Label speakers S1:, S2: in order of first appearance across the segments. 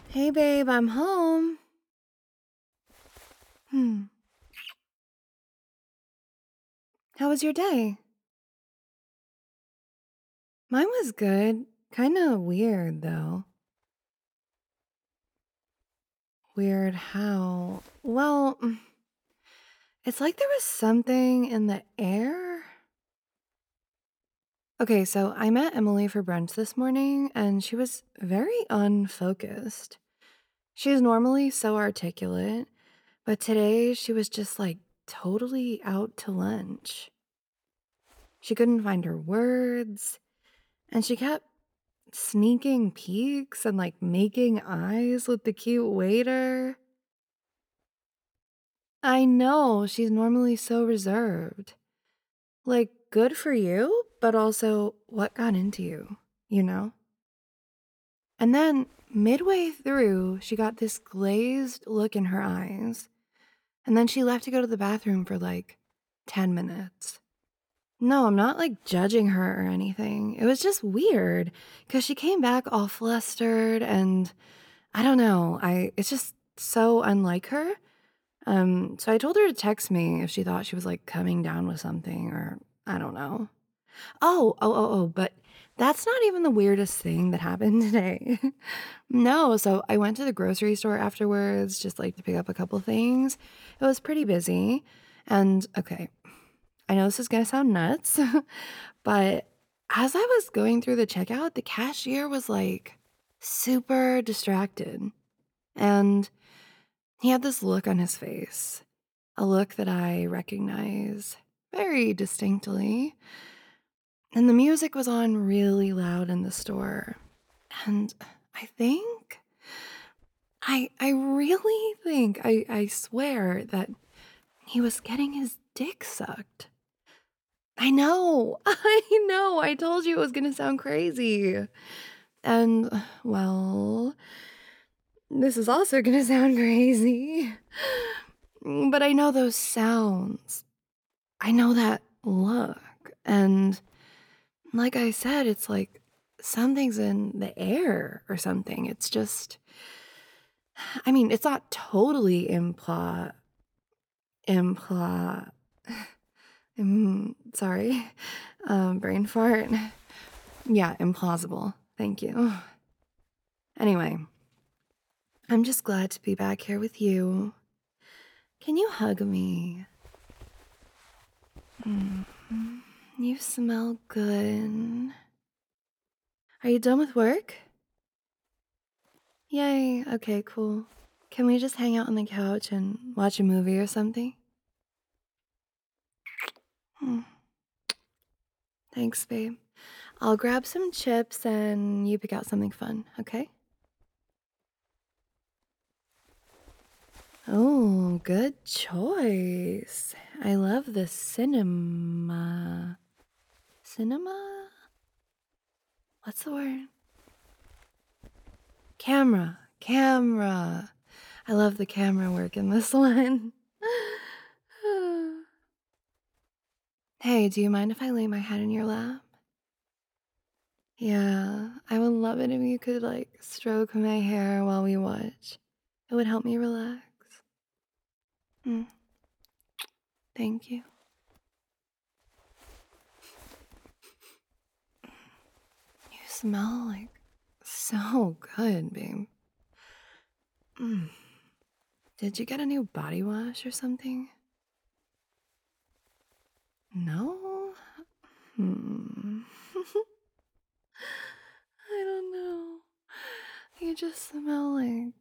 S1: Hey babe, I'm home. Hmm. How was your day? Mine was good. Kinda weird though. Weird how? Well, it's like there was something in the air. Okay, so I met Emily for brunch this morning and she was very unfocused. She's normally so articulate, but today she was just like totally out to lunch. She couldn't find her words and she kept sneaking peeks and, like, making eyes with the cute waiter. I know, she's normally so reserved. Like, good for you, but also what got into you, you know? And then midway through, she got this glazed look in her eyes, and then she left to go to the bathroom for, like, 10 minutes. No, I'm not, like, judging her or anything. It was just weird because she came back all flustered and I don't know. I It's just so unlike her. So I told her to text me if she thought she was like coming down with something or I don't know. But that's not even the weirdest thing that happened today. No, so I went to the grocery store afterwards just like to pick up a couple things. It was pretty busy. And okay, I know this is going to sound nuts, but as I was going through the checkout, the cashier was like super distracted. And he had this look on his face, a look that I recognize very distinctly. And the music was on really loud in the store. And I think, I really think, I swear that he was getting his dick sucked. I know, I know, I told you it was gonna sound crazy. And, well, this is also gonna sound crazy. But I know those sounds. I know that look. And like I said, it's like something's in the air or something. It's just, I mean, it's not totally impla, sorry, brain fart. Yeah, implausible. Thank you. Anyway, I'm just glad to be back here with you. Can you hug me? Mm, You smell good. Are you done with work? Yay. Okay, cool. Can we just hang out on the couch and watch a movie or something? Hmm, Thanks, babe. I'll grab some chips and you pick out something fun, okay? Oh, good choice. I love the cinema. Cinema? What's the word? Camera. Camera. I love the camera work in this one. Hey, do you mind if I lay my head in your lap? Yeah, I would love it if you could like stroke my hair while we watch. It would help me relax. Mm, Thank you. You smell like so good, babe. Mm. Did you get a new body wash or something? No? Hmm. I don't know. You just smell like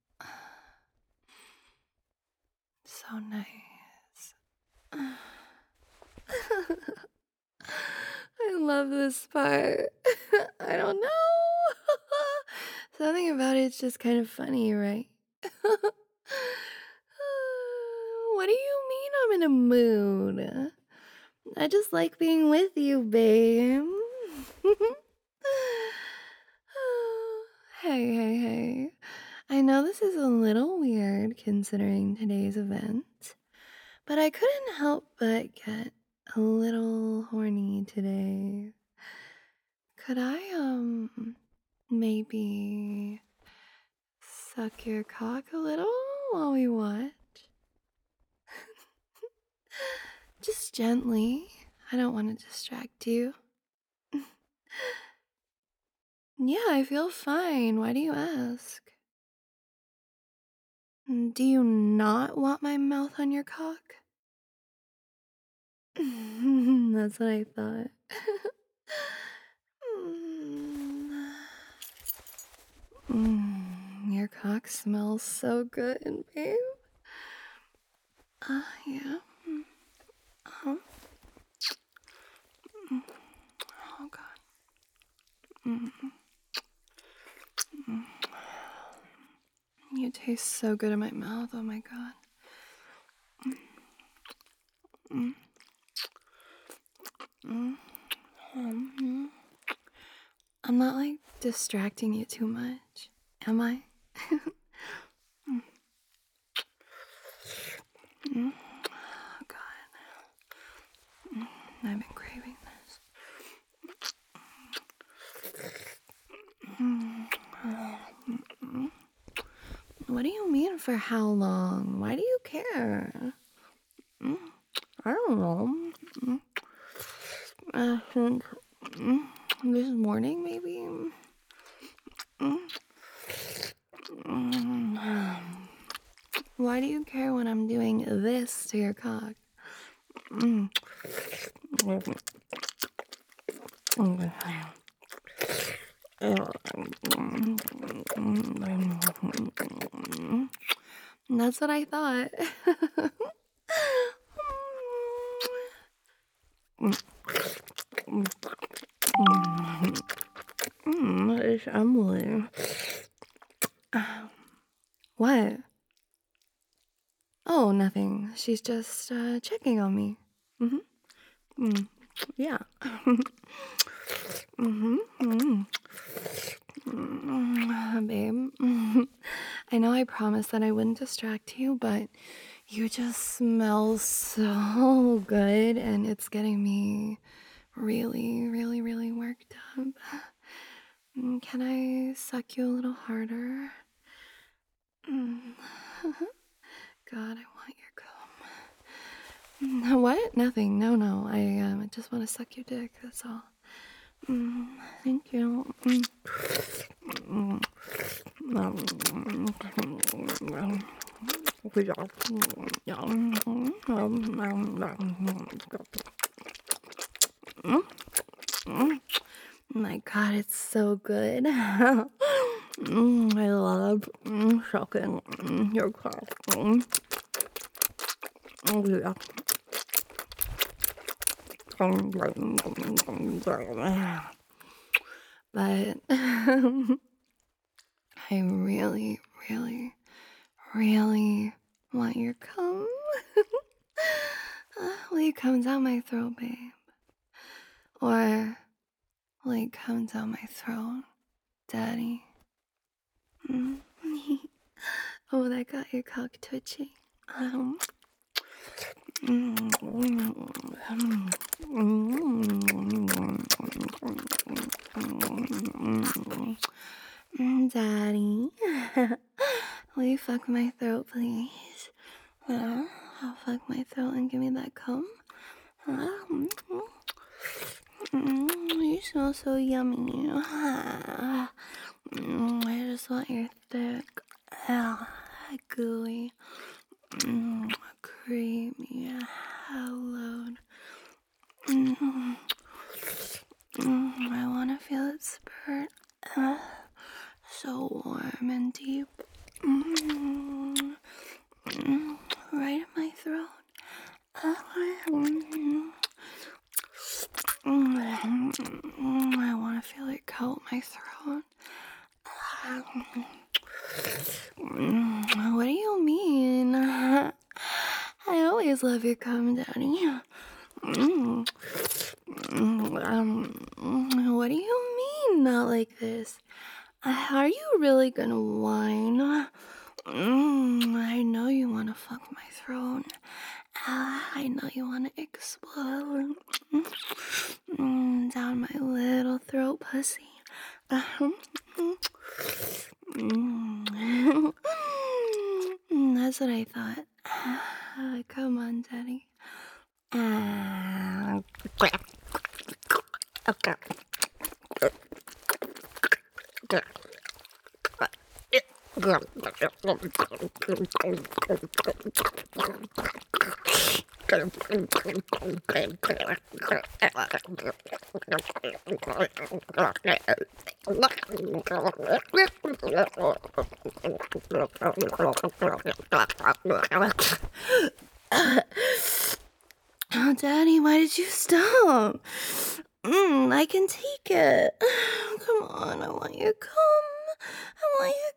S1: so nice. I love this part. I don't know. Something about it's just kind of funny, right? What do you mean I'm in a mood? I just like being with you, babe. Hey, hey, hey. I know this is a little weird considering today's event, but I couldn't help but get a little horny today. Could I, maybe suck your cock a little while we watch? Just gently. I don't want to distract you. Yeah, I feel fine. Why do you ask? Do you not want my mouth on your cock? That's what I thought. Mm. Your cock smells so good, babe. Yeah. Uh-huh. Oh, God. You taste so good in my mouth. Oh, my God. Mhm. I'm not like distracting you too much, am I? Oh, God. I've been craving this. What do you mean for how long? Why do you care? I don't know. I think this morning, maybe. Why do you care when I'm doing this to your cock? That's what I thought. It's Emily. What? Oh, nothing. She's just checking on me. Yeah. Babe. I know I promised that I wouldn't distract you, but you just smell so good and it's getting me really, really, really worked up. Can I suck you a little harder? God, I want your cum. What? Nothing. No. I just want to suck your dick. That's all. Thank you. My God, it's so good. I love sucking your cock. Yeah. But I really, really, really want your cum. Will you come down my throat, babe? Or will you come down my throat, daddy? Oh, that got your cock twitching. Daddy, will you fuck my throat, please? I'll fuck my throat and give me that cum. You smell so yummy. I just want your thick, gooey, creamy, load. I want to feel it spurt. So warm and deep. Right in my throat. I want to feel it coat my throat. What do you mean? I always love your cum, Daddy. What do you mean, not like this? Are you really gonna whine? I know you wanna fuck my throat. I know you wanna explode. Down my little throat pussy. That's what I thought. Come on, Daddy. Oh, Daddy, why did you stop? I can take it. Come on, I want you to come. I want you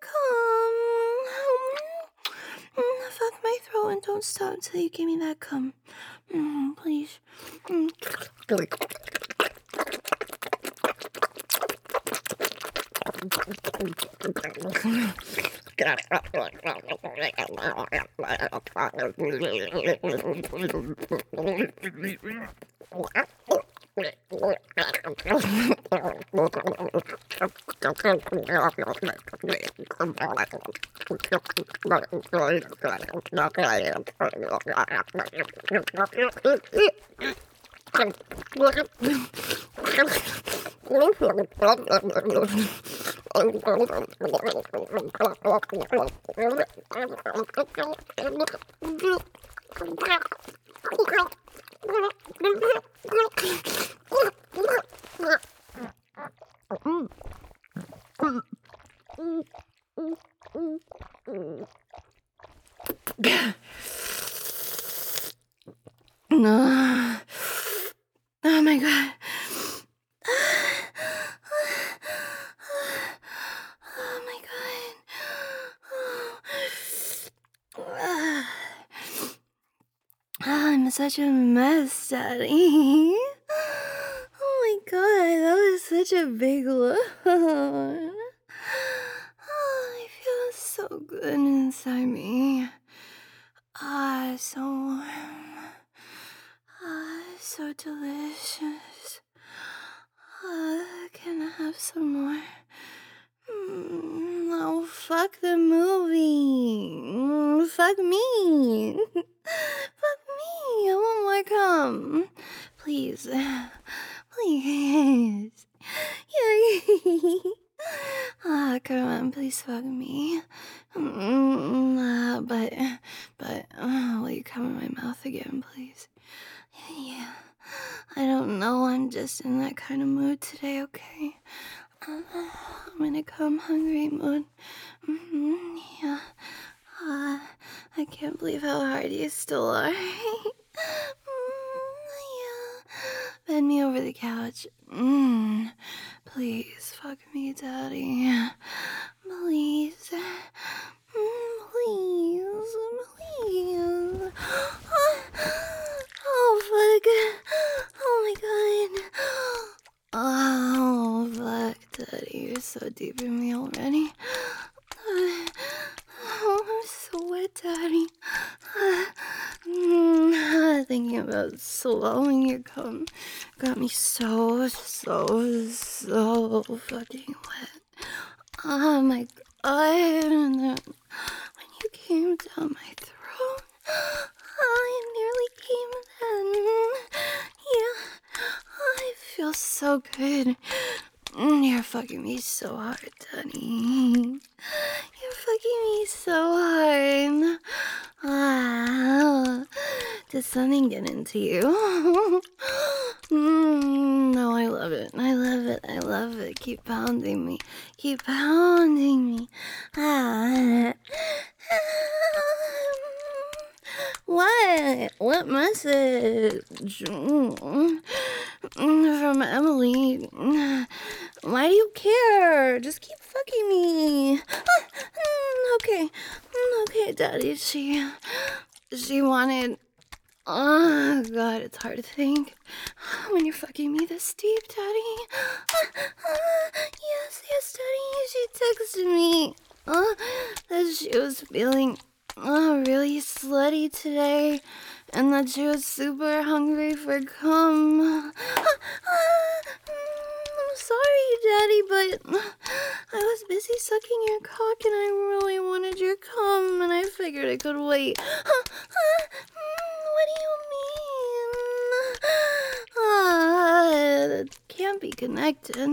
S1: to come. Fuck my throat and don't stop until you give me that cum. Please. Oh my god. Oh my god. I'm such a mess, Daddy. Oh my god, that was such a big load. Oh, I feel so good inside me. So warm. So delicious. Can I have some more? No, fuck the movie. Fuck me. Fuck me. I want more cum. Please. Please. Yeah. Come on, please fuck me. But, will you come in my mouth again, please? Yeah. I don't know, I'm just in that kind of mood today, okay? I'm in a come hungry mood. Yeah. I can't believe how hard you still are. Yeah. Bend me over the couch. Please, fuck me, Daddy. Please. Please. Oh, fuck. Oh, my God. Oh, fuck, Daddy. You're so deep in me already. Oh, I'm so wet, Daddy. Thinking about swallowing your cum got me so fucking wet. Oh my god. And then when you came down my throat, I nearly came then. Yeah, I feel so good. You're fucking me so hard, Daddy. You're fucking me so hard. Did something get into you? No, I love it. I love it. I love it. Keep pounding me. Keep pounding me. What? What message? From Emily. Why do you care? Just keep fucking me. Okay. Okay, Daddy. She wanted... Oh, God, it's hard to think. When you're fucking me this deep, Daddy. Yes, Daddy. She texted me. That she was feeling really slutty today. And that she was super hungry for cum. I'm sorry, Daddy, but I was busy sucking your cock and I really wanted your cum and I figured I could wait. What do you mean? That can't be connected.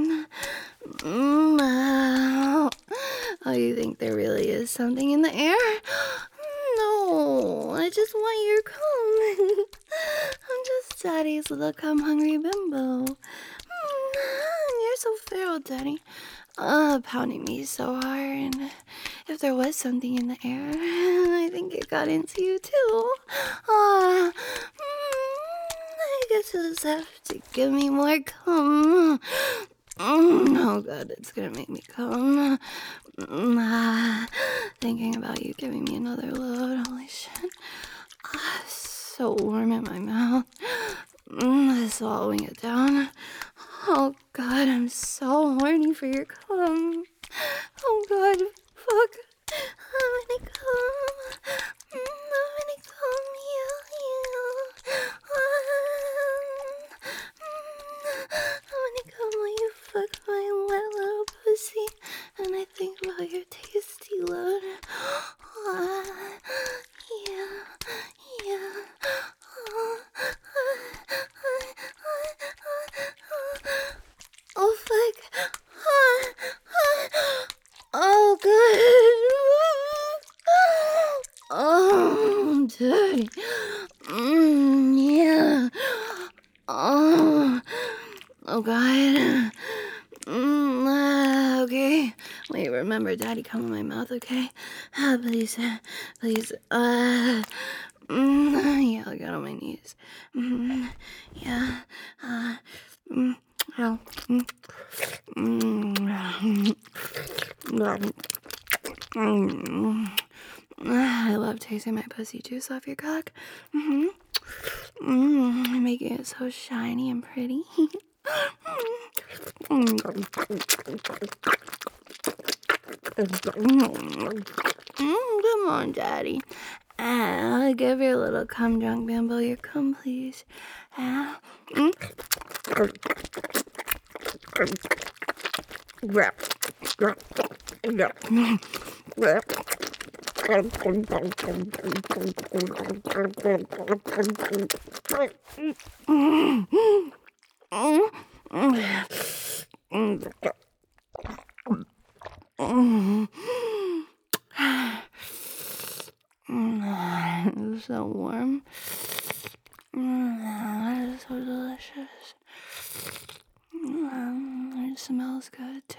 S1: Oh, you think there really is something in the air? No, I just want your cum. I'm just Daddy's little cum-hungry bimbo. You're so feral, Daddy. Pounding me so hard. If there was something in the air, I think it got into you too. I guess you'll just have to give me more cum. Oh god, it's gonna make me come. Thinking about you giving me another load, holy shit. So warm in my mouth. Swallowing it down. Oh god, I'm so horny for your cum. Oh god, fuck. I'm gonna come. I'm gonna come you. I'm gonna come while you fuck my wet little pussy. And I think about your tasty load. Yeah, yeah. Oh fuck. Oh good. Oh dirty. Yeah. Oh god. Okay. Wait, remember Daddy come in my mouth, okay? Please, please. Yeah, I'll get on my knees. Yeah. Ow. I love tasting my pussy juice off your cock. Making it so shiny and pretty. Come on, Daddy. Give your little cum drunk bimbo your cum, please. It's so warm. It's so delicious. It smells good too.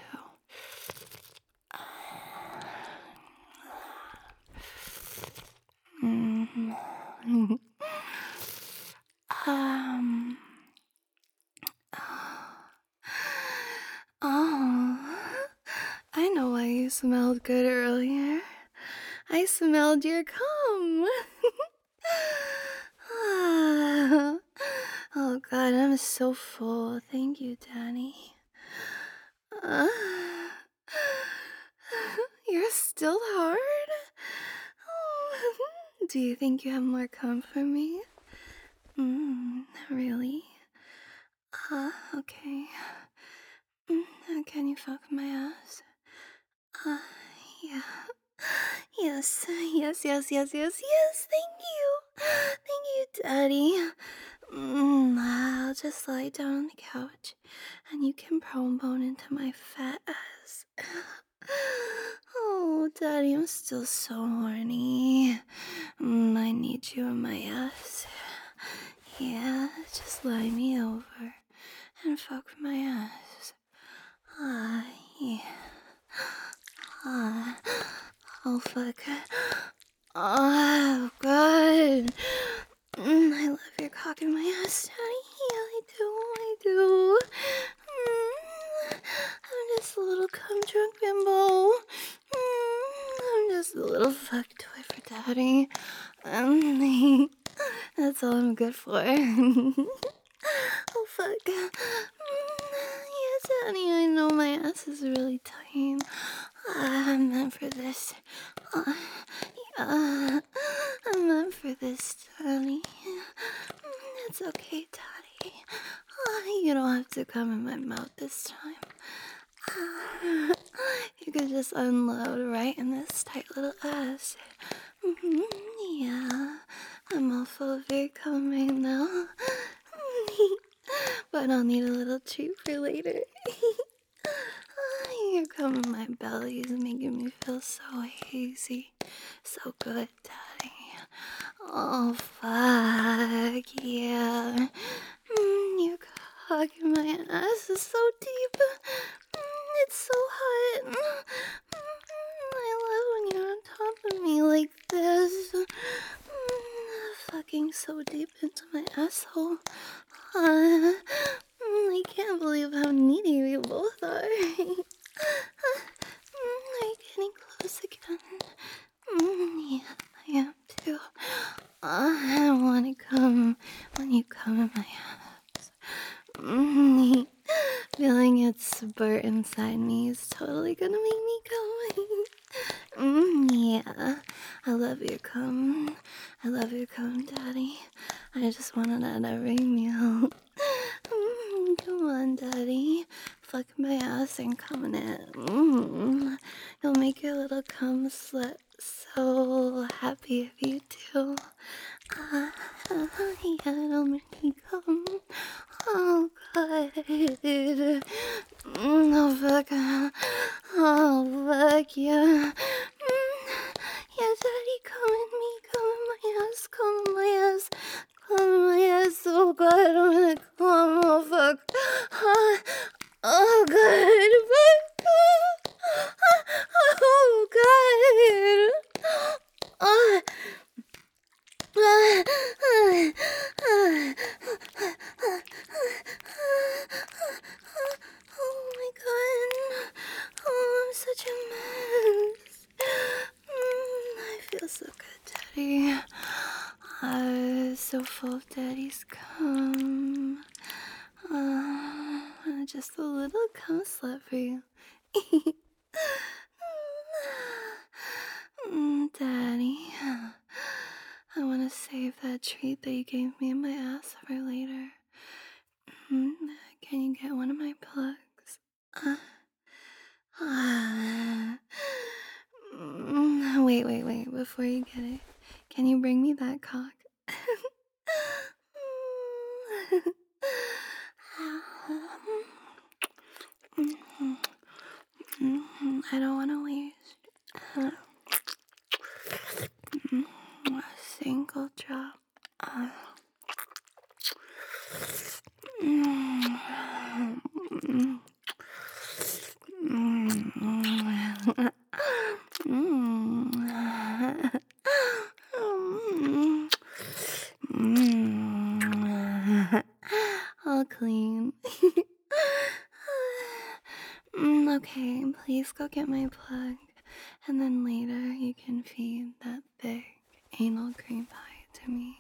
S1: Oh, I know why you smelled good earlier. I smelled your cum. Oh god, I'm so full. Thank you, Danny. You're still hard? Do you think you have more cum for me? Really? Okay. Can you fuck my ass? Yeah. Yes, yes, yes, yes, yes, yes. Thank you. Thank you, Daddy. I'll just lie down on the couch and you can prone bone into my fat ass. Oh, Daddy, I'm still so horny. I need you in my ass. Yeah, just lie me over and fuck my ass. Yeah. Oh, fuck. Oh, God. I love your cock in my ass, Daddy. Yeah, I do. I'm just a little cum drunk bimbo. I'm just a little fuck toy for Daddy. That's all I'm good for. Oh, fuck. Yeah, Daddy, I know my ass is really tight. I'm meant for this. I'm meant for this, Daddy. It's okay, Daddy. You don't have to come in my mouth this time. You could just unload right in this tight little ass. Yeah, I'm all full of your cum right now. But I'll need a little treat for later. Your cum in my belly is making me feel so hazy. So good, Daddy. Oh, fuck, yeah. Your cock in my ass is so deep. It's so hot. I love when you're on top of me like this. Fucking so deep into my asshole. I can't believe how needy we both are. Are you getting close again? Yeah, I am too. I wanna come when you come in my ass. Feeling it spurt inside me is totally gonna make me come. Yeah, I love your cum. I love your cum, Daddy. I just want it at every meal. Come on, Daddy. Fuck my ass and come in it. You'll make your little cum slut so happy if you do. Yeah, it'll make me come. Oh, God. Oh, fuck. Oh, fuck, yeah. Yeah, Daddy, come in me. Come in my ass. Come in my ass. Come in my ass. Oh, God, I'm gonna come. Oh, fuck. Oh, God. Fuck. Oh, God. Oh, oh my god. Oh, I'm such a mess. I feel so good, Daddy. I'm so full of Daddy's cum. Just a little cum slut for you. Daddy, I want to save that treat that you gave me in my ass for later. Can you get one of my plugs? Wait, before you get it, can you bring me that cock? I don't want to waste a single drop. All clean. Okay, please go get my plug, and then later you can feed that big anal cream pie to me.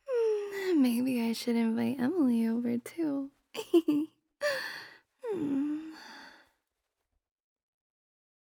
S1: Maybe I should invite Emily over too.